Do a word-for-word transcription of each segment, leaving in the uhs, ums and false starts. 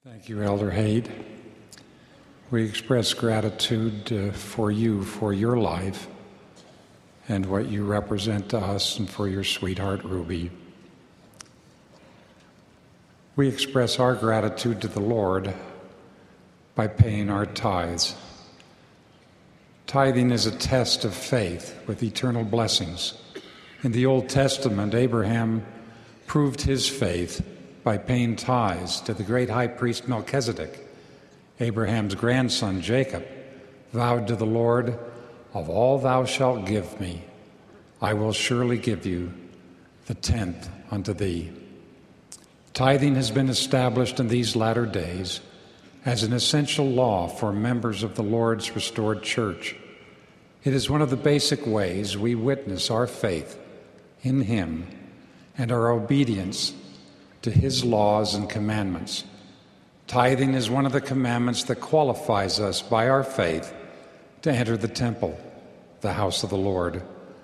Thank you, Elder Haight. We express gratitude uh, for you, for your life, and what you represent to us, and for your sweetheart, Ruby. We express our gratitude to the Lord by paying our tithes. Tithing is a test of faith with eternal blessings. In the Old Testament, Abraham proved his faith by paying tithes to the great high priest Melchizedek. Abraham's grandson Jacob vowed to the Lord, "Of all thou shalt give me, I will surely give you the tenth unto thee." Tithing has been established in these latter days as an essential law for members of the Lord's restored church. It is one of the basic ways we witness our faith in Him and our obedience to His laws and commandments. Tithing is one of the commandments that qualifies us by our faith to enter the temple, the house of the Lord.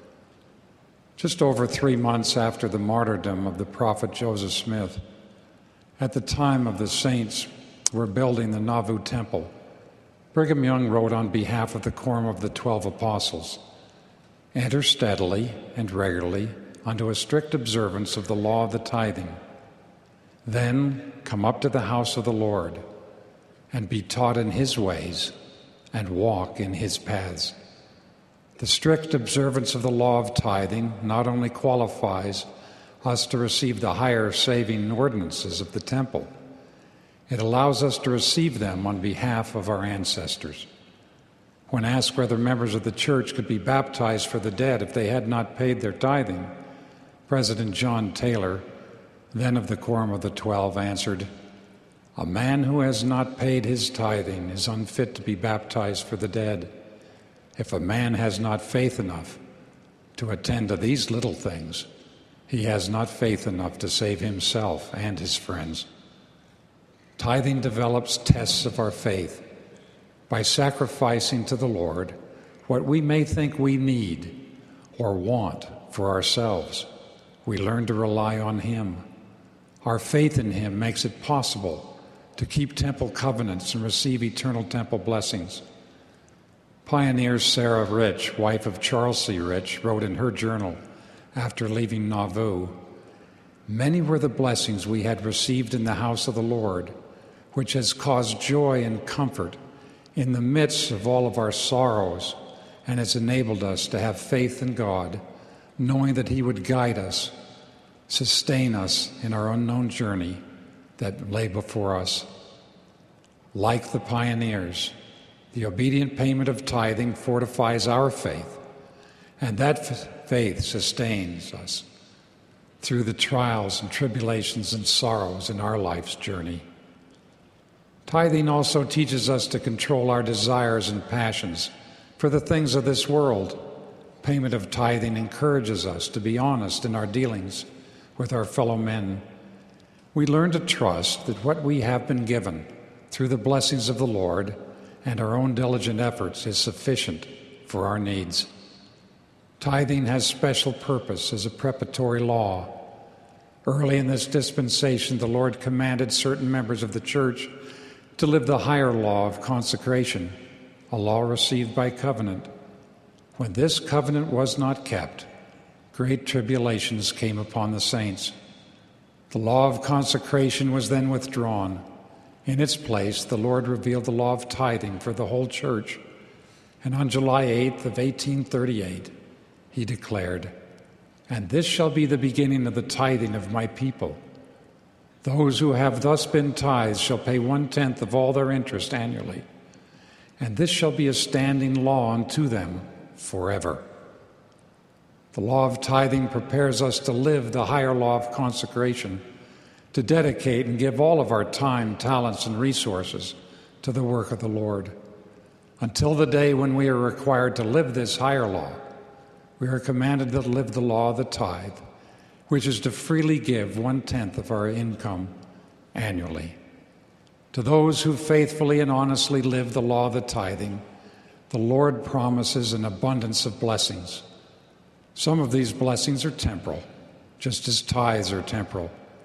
Just over three months after the martyrdom of the prophet Joseph Smith, at the time of the saints were building the Nauvoo Temple, Brigham Young wrote on behalf of the Quorum of the Twelve Apostles, "Enter steadily and regularly unto a strict observance of the law of the tithing. Then come up to the house of the Lord, and be taught in His ways, and walk in His paths." The strict observance of the law of tithing not only qualifies us to receive the higher saving ordinances of the temple, it allows us to receive them on behalf of our ancestors. When asked whether members of the church could be baptized for the dead if they had not paid their tithing, President John Taylor, then of the Quorum of the Twelve, answered, "A man who has not paid his tithing is unfit to be baptized for the dead. If a man has not faith enough to attend to these little things, he has not faith enough to save himself and his friends." Tithing develops tests of our faith. By sacrificing to the Lord what we may think we need or want for ourselves, we learn to rely on Him. Our faith in Him makes it possible to keep temple covenants and receive eternal temple blessings. Pioneer Sarah Rich, wife of Charles C. Rich, wrote in her journal after leaving Nauvoo, "Many were the blessings we had received in the house of the Lord, which has caused joy and comfort in the midst of all of our sorrows, and has enabled us to have faith in God, knowing that He would guide us, sustain us in our unknown journey that lay before us." Like the pioneers, the obedient payment of tithing fortifies our faith, and that f- faith sustains us through the trials and tribulations and sorrows in our life's journey. Tithing also teaches us to control our desires and passions for the things of this world. Payment of tithing encourages us to be honest in our dealings with our fellow men. We learn to trust that what we have been given through the blessings of the Lord and our own diligent efforts is sufficient for our needs. Tithing has special purpose as a preparatory law. Early in this dispensation, the Lord commanded certain members of the church to live the higher law of consecration, a law received by covenant. When this covenant was not kept, great tribulations came upon the saints. The law of consecration was then withdrawn. In its place, the Lord revealed the law of tithing for the whole church. And on July eighth of eighteen thirty-eight, He declared, "And this shall be the beginning of the tithing of my people. Those who have thus been tithes shall pay one-tenth of all their interest annually. And this shall be a standing law unto them forever." The law of tithing prepares us to live the higher law of consecration, to dedicate and give all of our time, talents, and resources to the work of the Lord. Until the day when we are required to live this higher law, we are commanded to live the law of the tithe, which is to freely give one-tenth of our income annually. To those who faithfully and honestly live the law of the tithing, the Lord promises an abundance of blessings. Some of these blessings are temporal, just as tithes are temporal.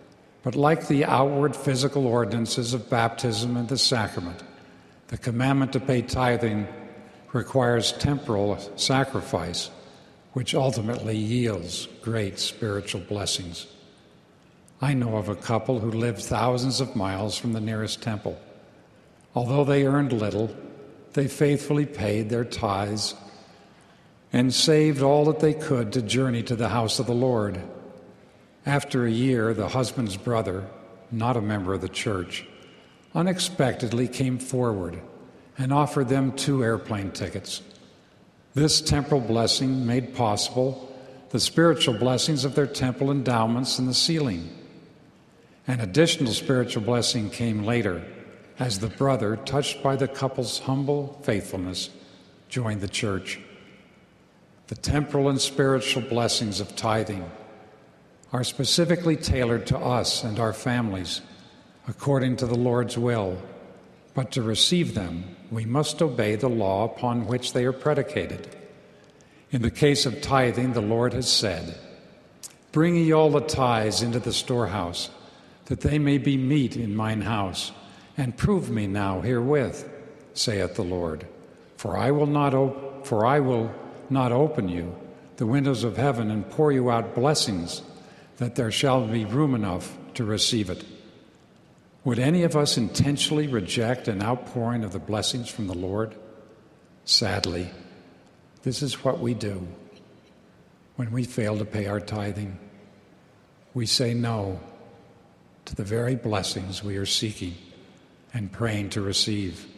But like the outward physical ordinances of baptism and the sacrament, the commandment to pay tithing requires temporal sacrifice, which ultimately yields great spiritual blessings. I know of a couple who lived thousands of miles from the nearest temple. Although they earned little, they faithfully paid their tithes and saved all that they could to journey to the house of the Lord. After a year, the husband's brother, not a member of the church, unexpectedly came forward and offered them two airplane tickets. This temporal blessing made possible the spiritual blessings of their temple endowments in the ceiling. An additional spiritual blessing came later as the brother, touched by the couple's humble faithfulness, joined the church. The temporal and spiritual blessings of tithing are specifically tailored to us and our families according to the Lord's will, but to receive them, we must obey the law upon which they are predicated. In the case of tithing, the Lord has said, "Bring ye all the tithes into the storehouse, that they may be meat in mine house, and prove me now herewith, saith the Lord. For I will not op- for I will not open you the windows of heaven and pour you out blessings, that there shall be room enough to receive it." Would any of us intentionally reject an outpouring of the blessings from the Lord? Sadly, this is what we do when we fail to pay our tithing. We say no to the very blessings we are seeking and praying to receive.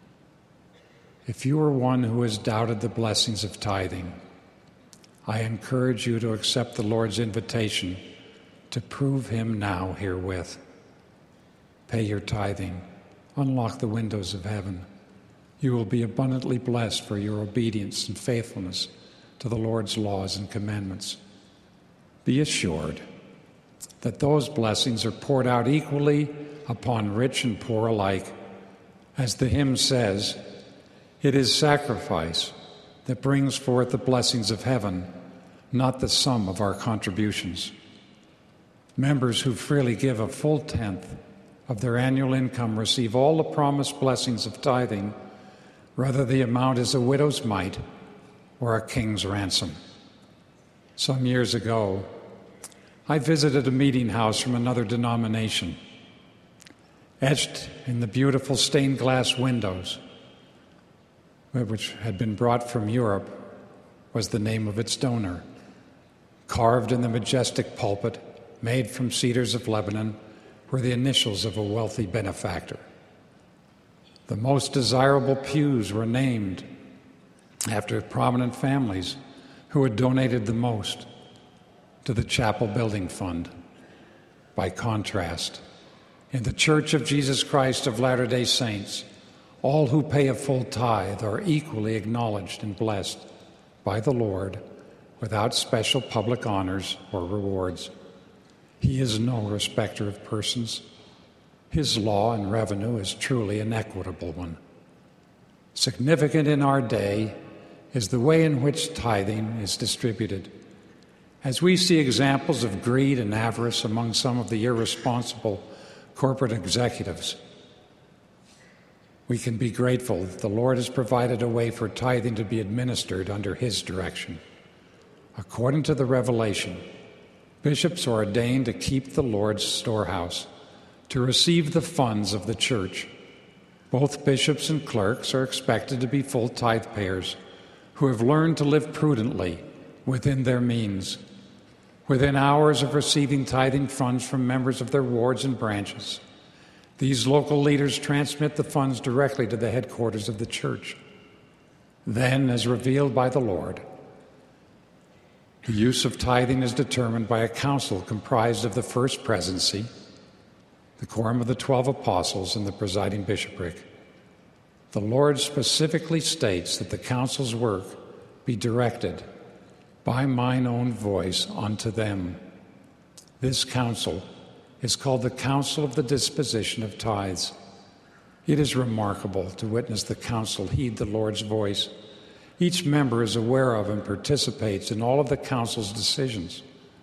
If you are one who has doubted the blessings of tithing, I encourage you to accept the Lord's invitation to prove him now herewith. Pay your tithing. Unlock the windows of heaven. You will be abundantly blessed for your obedience and faithfulness to the Lord's laws and commandments. Be assured that those blessings are poured out equally upon rich and poor alike. As the hymn says, it is sacrifice that brings forth the blessings of heaven, not the sum of our contributions. Members who freely give a full tenth of their annual income receive all the promised blessings of tithing, whether the amount is a widow's mite or a king's ransom. Some years ago, I visited a meeting house from another denomination. Etched in the beautiful stained glass windows, which had been brought from Europe, was the name of its donor. Carved in the majestic pulpit, made from cedars of Lebanon, were the initials of a wealthy benefactor. The most desirable pews were named after prominent families who had donated the most to the chapel building fund. By contrast, in the Church of Jesus Christ of Latter-day Saints, all who pay a full tithe are equally acknowledged and blessed by the Lord without special public honors or rewards. He is no respecter of persons. His law and revenue is truly an equitable one. Significant in our day is the way in which tithing is distributed. As we see examples of greed and avarice among some of the irresponsible corporate executives, we can be grateful that the Lord has provided a way for tithing to be administered under his direction. According to the Revelation, bishops are ordained to keep the Lord's storehouse, to receive the funds of the church. Both bishops and clerks are expected to be full tithe payers who have learned to live prudently within their means. Within hours of receiving tithing funds from members of their wards and branches, these local leaders transmit the funds directly to the headquarters of the church. Then, as revealed by the Lord, the use of tithing is determined by a council comprised of the first presidency, the quorum of the twelve apostles, and the presiding bishopric. The Lord specifically states that the council's work be directed by mine own voice unto them. This council is called the Council of the Disposition of Tithes. It is remarkable to witness the council heed the Lord's voice. Each member is aware of and participates in all of the council's decisions.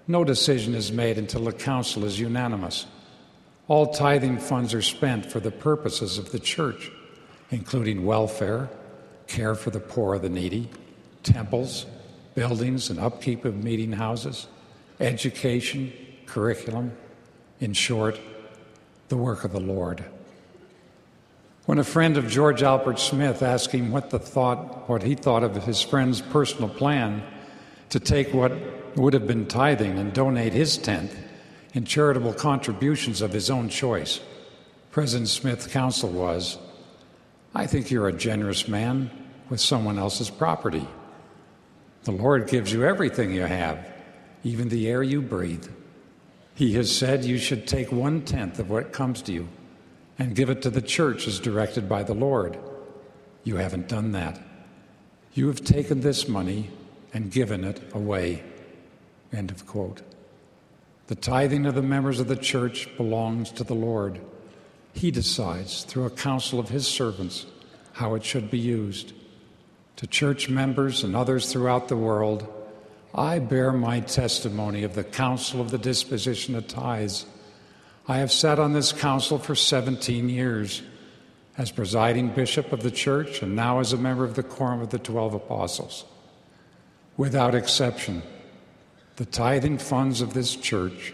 No decision is made until the council is unanimous. All tithing funds are spent for the purposes of the church, including welfare, care for the poor or the needy, temples, buildings and upkeep of meeting houses, education, curriculum, in short, the work of the Lord. When a friend of George Albert Smith asked him what the thought, what he thought of his friend's personal plan to take what would have been tithing and donate his tenth in charitable contributions of his own choice, President Smith's counsel was, "I think you're a generous man with someone else's property. The Lord gives you everything you have, even the air you breathe. He has said you should take one-tenth of what comes to you and give it to the church as directed by the Lord. You haven't done that. You have taken this money and given it away." End of quote. The tithing of the members of the church belongs to the Lord. He decides through a council of his servants how it should be used. To church members and others throughout the world, I bear my testimony of the council of the disposition of tithes. I have sat on this council for seventeen years as presiding bishop of the church and now as a member of the Quorum of the Twelve Apostles. Without exception, the tithing funds of this church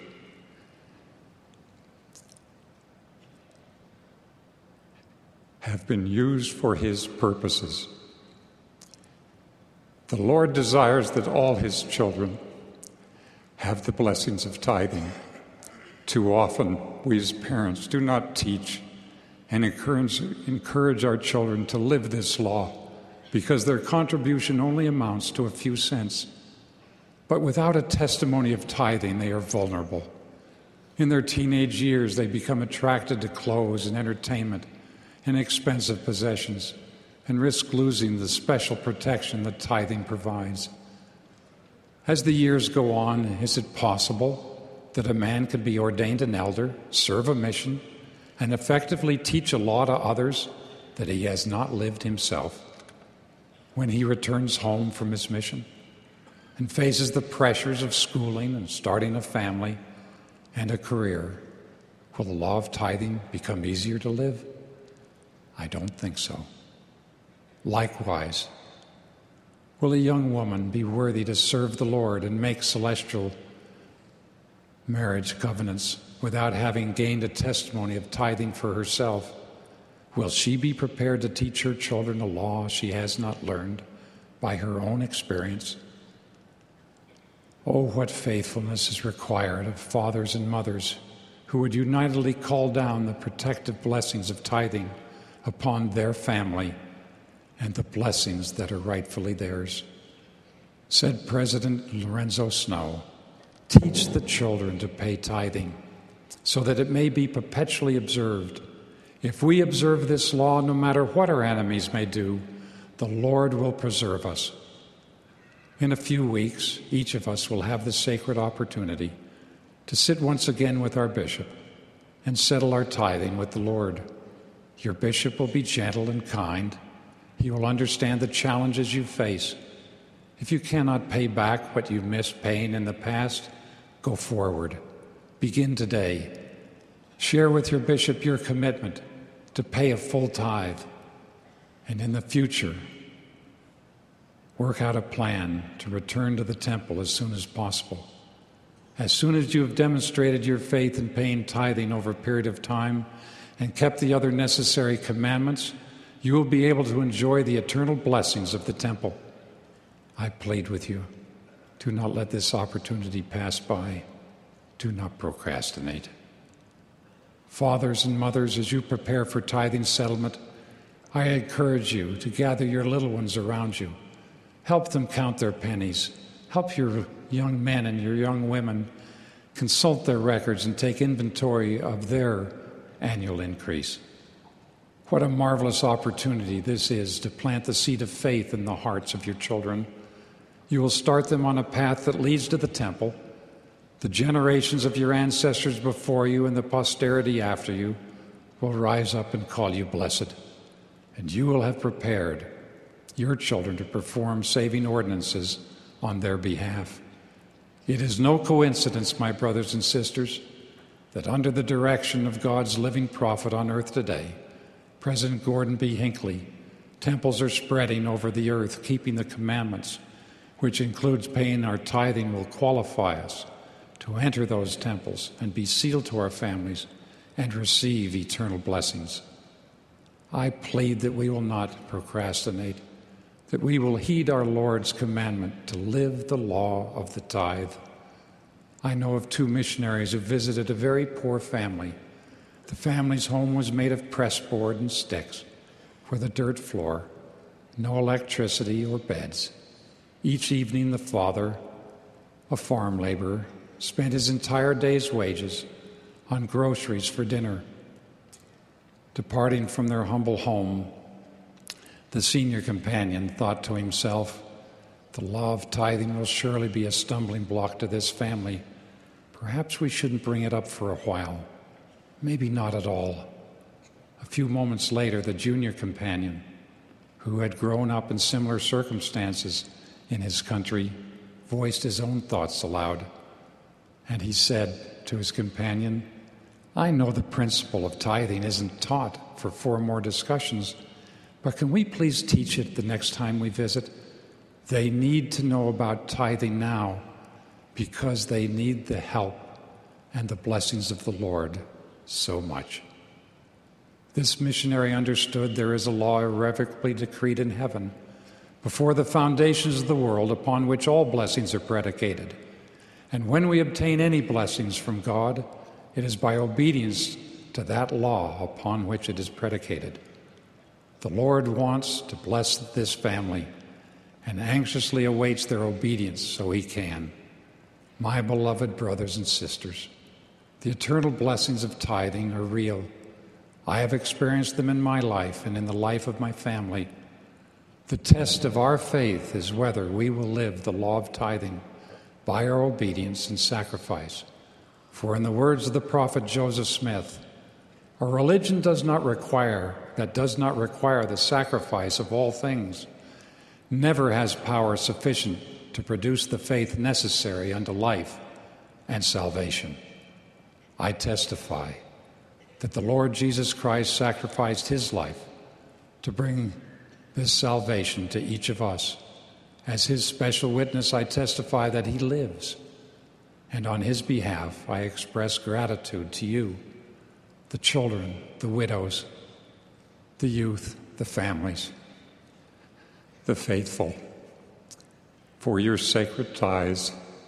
have been used for his purposes. The Lord desires that all his children have the blessings of tithing. Too often, we as parents do not teach and encourage, encourage our children to live this law because their contribution only amounts to a few cents. But without a testimony of tithing, they are vulnerable. In their teenage years, they become attracted to clothes and entertainment and expensive possessions and risk losing the special protection that tithing provides. As the years go on, is it possible that a man could be ordained an elder, serve a mission, and effectively teach a law to others that he has not lived himself? When he returns home from his mission and faces the pressures of schooling and starting a family and a career, will the law of tithing become easier to live? I don't think so. Likewise, will a young woman be worthy to serve the Lord and make celestial marriage covenants without having gained a testimony of tithing for herself? Will she be prepared to teach her children a law she has not learned by her own experience? Oh, what faithfulness is required of fathers and mothers who would unitedly call down the protective blessings of tithing upon their family and the blessings that are rightfully theirs. Said President Lorenzo Snow, "Teach the children to pay tithing so that it may be perpetually observed. If we observe this law, no matter what our enemies may do, the Lord will preserve us." In a few weeks, each of us will have the sacred opportunity to sit once again with our bishop and settle our tithing with the Lord. Your bishop will be gentle and kind. He will understand the challenges you face. If you cannot pay back what you've missed paying in the past, go forward. Begin today. Share with your bishop your commitment to pay a full tithe. And in the future, work out a plan to return to the temple as soon as possible. As soon as you have demonstrated your faith in paying tithing over a period of time and kept the other necessary commandments, you will be able to enjoy the eternal blessings of the temple. I plead with you, do not let this opportunity pass by. Do not procrastinate. Fathers and mothers, as you prepare for tithing settlement, I encourage you to gather your little ones around you. Help them count their pennies. Help your young men and your young women consult their records and take inventory of their annual increase. What a marvelous opportunity this is to plant the seed of faith in the hearts of your children. You will start them on a path that leads to the temple. The generations of your ancestors before you and the posterity after you will rise up and call you blessed. And you will have prepared your children to perform saving ordinances on their behalf. It is no coincidence, my brothers and sisters, that under the direction of God's living prophet on earth today, President Gordon B. Hinckley, temples are spreading over the earth, keeping the commandments, which includes paying our tithing, will qualify us to enter those temples and be sealed to our families and receive eternal blessings. I plead that we will not procrastinate, that we will heed our Lord's commandment to live the law of the tithe. I know of two missionaries who visited a very poor family. The family's home was made of pressboard and sticks with a dirt floor, no electricity or beds. Each evening, the father, a farm laborer, spent his entire day's wages on groceries for dinner. Departing from their humble home, the senior companion thought to himself, "The law of tithing will surely be a stumbling block to this family. Perhaps we shouldn't bring it up for a while. Maybe not at all." A few moments later, the junior companion, who had grown up in similar circumstances in his country, voiced his own thoughts aloud. And he said to his companion, "I know the principle of tithing isn't taught for four more discussions, but can we please teach it the next time we visit? They need to know about tithing now because they need the help and the blessings of the Lord so much." This missionary understood there is a law irrevocably decreed in heaven before the foundations of the world upon which all blessings are predicated. And when we obtain any blessings from God, it is by obedience to that law upon which it is predicated. The Lord wants to bless this family and anxiously awaits their obedience so he can. My beloved brothers and sisters, the eternal blessings of tithing are real. I have experienced them in my life and in the life of my family. The test of our faith is whether we will live the law of tithing by our obedience and sacrifice. For in the words of the prophet Joseph Smith, "A religion does not require, that does not require the sacrifice of all things, never has power sufficient to produce the faith necessary unto life and salvation." I testify that the Lord Jesus Christ sacrificed his life to bring this salvation to each of us. As his special witness, I testify that he lives, and on his behalf I express gratitude to you, the children, the widows, the youth, the families, the faithful, for your sacred tithes.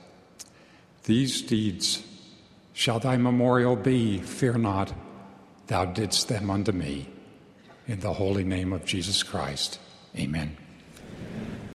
These deeds shall thy memorial be. Fear not, thou didst them unto me. In the holy name of Jesus Christ, amen.